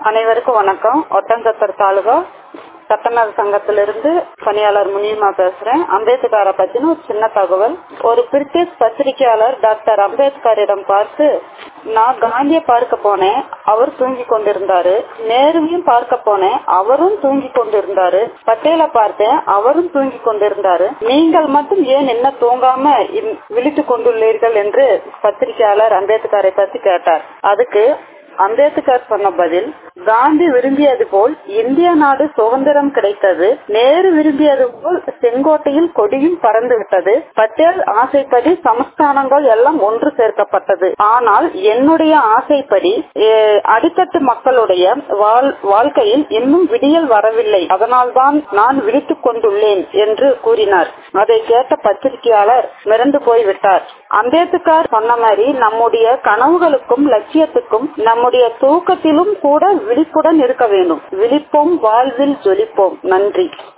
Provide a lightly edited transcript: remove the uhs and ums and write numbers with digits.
அனைவருக்கும் வணக்கம். ஒட்டன்சத்திரம் தாலுகா சட்டமேல் சங்கத்திலிருந்து பணியாளர் முனியமா பேசுறேன். அம்பேத்கரை பத்தின ஒரு சின்ன தகவல். ஒரு பிரிட்டிஷ் பத்திரிகையாளர் டாக்டர் அம்பேத்கரிடம் பார்த்து, நான் காந்தியை பார்க்க போனேன், அவர் தூங்கி கொண்டிருந்தாரு. நேருவையும் பார்க்க போனேன், அவரும் தூங்கி கொண்டிருந்தாரு. பட்டேலை பார்த்தேன், அவரும் தூங்கி கொண்டிருந்தாரு. நீங்கள் மட்டும் ஏன் என்ன தூங்காம விழித்துக் கொண்டுள்ளீர்கள் என்று பத்திரிகையாளர் அம்பேத்கரை பத்தி கேட்டார். அதுக்கு அம்பேத்கர் சொன்ன பதில், காந்தி விரும்பியது போல் இந்திய நாடு சுதந்திரம் கிடைத்தது. நேரு விரும்பியது போல் செங்கோட்டையில் கொடியும் பறந்து விட்டது. பட்டேல் ஆசைப்படி சமஸ்தானங்கள் எல்லாம் ஒன்று சேர்க்கப்பட்டது. ஆனால் என்னுடைய ஆசைப்படி அடித்தட்டு மக்களுடைய வாழ்க்கையில் இன்னும் விடியல் வரவில்லை. அதனால்தான் நான் விழித்துக் கொண்டுள்ளேன் என்று கூறினார். அதை கேட்ட பத்திரிகையாளர் மிரண்டு போய்விட்டார். அம்பேத்கர் சொன்ன மாதிரி நம்முடைய கனவுகளுக்கும் லட்சியத்துக்கும் நம்முடைய தூக்கத்திலும் கூட விழிப்புடன் இருக்க வேண்டும். விழிப்போம், வாழ்வில் ஜொலிப்போம். நன்றி.